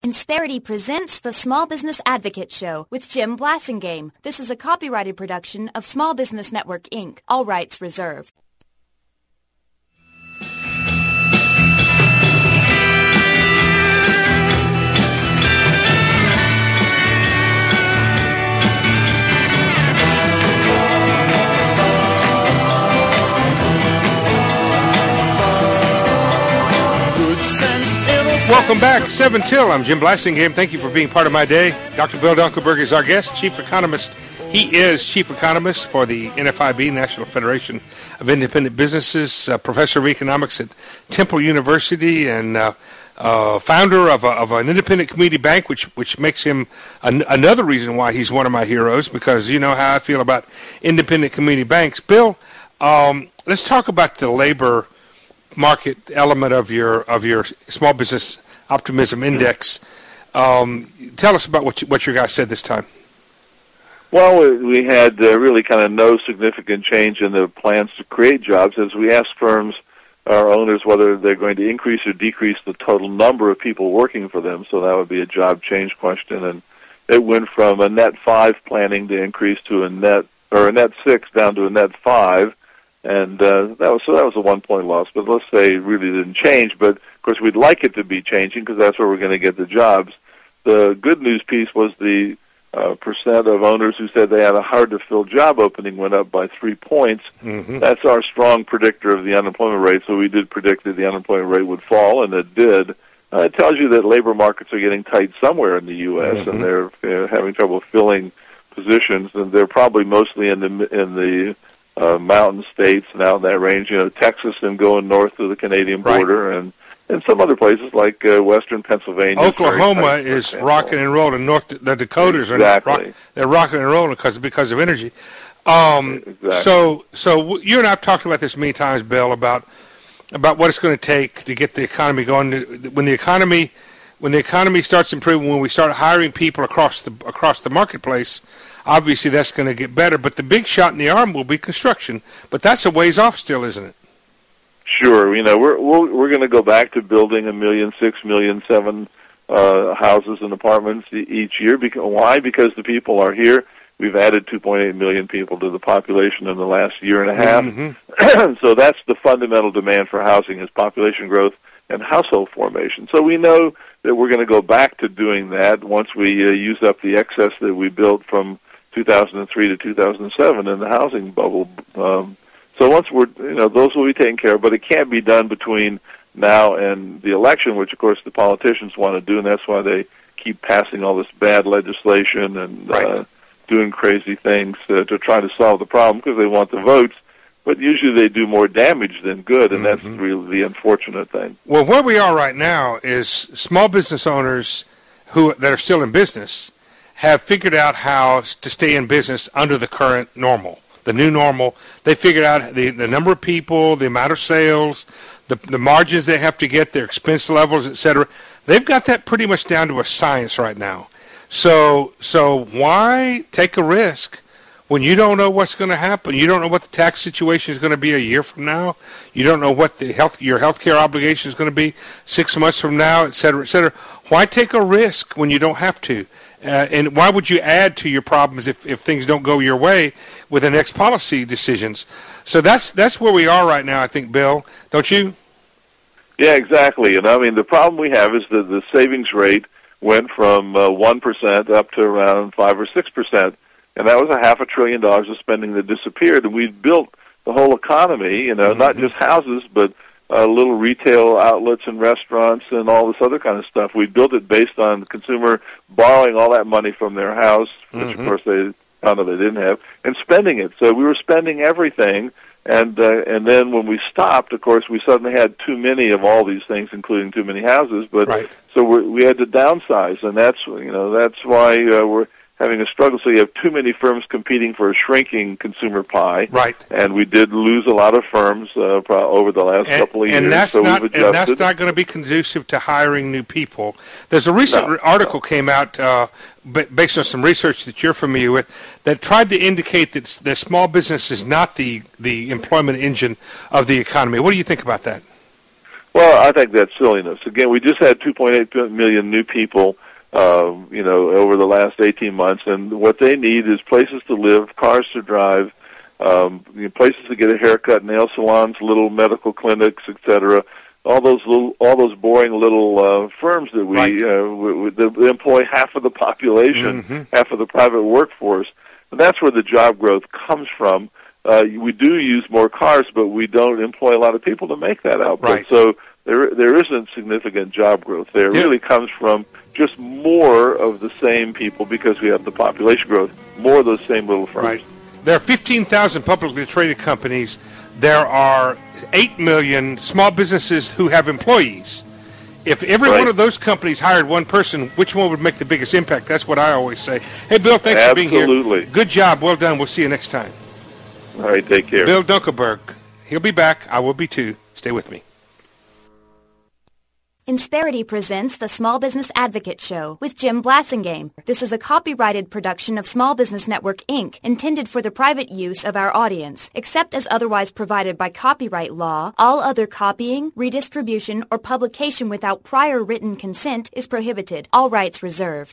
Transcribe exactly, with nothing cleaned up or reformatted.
Insperity presents the Small Business Advocate Show with Jim Blasingame. This is a copyrighted production of Small Business Network, Incorporated. All rights reserved. Welcome back, seven till. I'm Jim Blasingame. Thank you for being part of my day. Doctor Bill Dunkelberg is our guest, Chief Economist. He is Chief Economist for the N F I B, National Federation of Independent Businesses, uh, Professor of Economics at Temple University, and uh, uh, founder of, a, of an independent community bank, which which makes him an, another reason why he's one of my heroes, because you know how I feel about independent community banks. Bill, um, let's talk about the labor market element of your of your small business optimism index. Um, tell us about what you, what your guy said this time. Well, we had uh, really kind of no significant change in the plans to create jobs as we asked firms, our owners, whether they're going to increase or decrease the total number of people working for them. So that would be a job change question, and it went from a net five planning to increase to a net or a net six down to a net five. And uh, that was so that was a one-point loss. But let's say it really didn't change. But, of course, we'd like it to be changing because that's where we're going to get the jobs. The good news piece was the uh, percent of owners who said they had a hard-to-fill job opening went up by three points. Mm-hmm. That's our strong predictor of the unemployment rate. So we did predict that the unemployment rate would fall, and it did. Uh, it tells you that labor markets are getting tight somewhere in the U S, mm-hmm. and they're uh, having trouble filling positions, and they're probably mostly in the in the Uh, mountain states and out in that range, you know, Texas and going north of the Canadian border, right. and and some other places like uh, western Pennsylvania. Oklahoma is rocking and rolling. North the Dakotas exactly. are rock, they're rocking and rolling because because of energy. Um, exactly. So so you and I have talked about this many times, Bill, about about what it's going to take to get the economy going. When the economy when the economy starts improving, when we start hiring people across the across the marketplace, obviously that's going to get better. But the big shot in the arm will be construction. But that's a ways off still, isn't it? Sure. You know, we're we're, we're going to go back to building a million, six million, seven uh, houses and apartments each year. Because, why? Because the people are here. We've added two point eight million people to the population in the last year and a half. Mm-hmm. So that's the fundamental demand for housing is population growth and household formation. So we know that we're going to go back to doing that once we uh, use up the excess that we built from two thousand three to two thousand seven in the housing bubble. Um, so once we're, you know, those will be taken care of, but it can't be done between now and the election, which of course the politicians want to do, and that's why they keep passing all this bad legislation and right. uh, doing crazy things uh, to try to solve the problem because they want the votes. But usually they do more damage than good, and mm-hmm. that's really the unfortunate thing. Well, where we are right now is small business owners who that are still in business have figured out how to stay in business under the current normal, the new normal. They figured out the, the number of people, the amount of sales, the, the margins they have to get, their expense levels, et cetera. They've got that pretty much down to a science right now. So, so why take a risk when you don't know what's going to happen? You don't know what the tax situation is going to be a year from now. You don't know what the health your health care obligation is going to be six months from now, et cetera, et cetera. Why take a risk when you don't have to? Uh, and why would you add to your problems if, if things don't go your way with the next policy decisions? So that's that's where we are right now, I think, Bill. Don't you? Yeah, exactly. And I mean, the problem we have is that the savings rate went from uh, one percent up to around five or six percent. And that was a half a trillion dollars of spending that disappeared. And we've built the whole economy, you know, mm-hmm. not just houses, but uh, little retail outlets and restaurants and all this other kind of stuff. We built it based on the consumer borrowing all that money from their house, which, mm-hmm. of course, they found out they didn't have, and spending it. So we were spending everything. And uh, and then when we stopped, of course, we suddenly had too many of all these things, including too many houses. But right. so we we had to downsize, and that's you know that's why uh, we're having a struggle. So you have too many firms competing for a shrinking consumer pie. Right. And we did lose a lot of firms uh, over the last and, couple of and years. That's so not, we've and that's not going to be conducive to hiring new people. There's a recent no, article no. came out uh, based on some research that you're familiar with that tried to indicate that, that small business is not the, the employment engine of the economy. What do you think about that? Well, I think that's silliness. Again, we just had two point eight million new people, uh, you know, over the last eighteen months, and what they need is places to live, cars to drive, um, you know, places to get a haircut, nail salons, little medical clinics, et cetera. All those little, all those boring little uh, firms that we, right. uh, we, we that employ half of the population, mm-hmm. half of the private workforce. And that's where the job growth comes from. Uh, we do use more cars, but we don't employ a lot of people to make that output. Right. So there there isn't significant job growth there. It yeah. really comes from just more of the same people because we have the population growth, more of those same little firms. Right. There are fifteen thousand publicly traded companies. There are eight million small businesses who have employees. If every right. one of those companies hired one person, which one would make the biggest impact? That's what I always say. Hey, Bill, thanks Absolutely. for being here. Good job. Well done. We'll see you next time. All right, take care. Bill Dunkelberg. He'll be back. I will be too. Stay with me. Insperity presents the Small Business Advocate Show with Jim Blasingame. This is a copyrighted production of Small Business Network, Incorporated, intended for the private use of our audience. Except as otherwise provided by copyright law, all other copying, redistribution, or publication without prior written consent is prohibited. All rights reserved.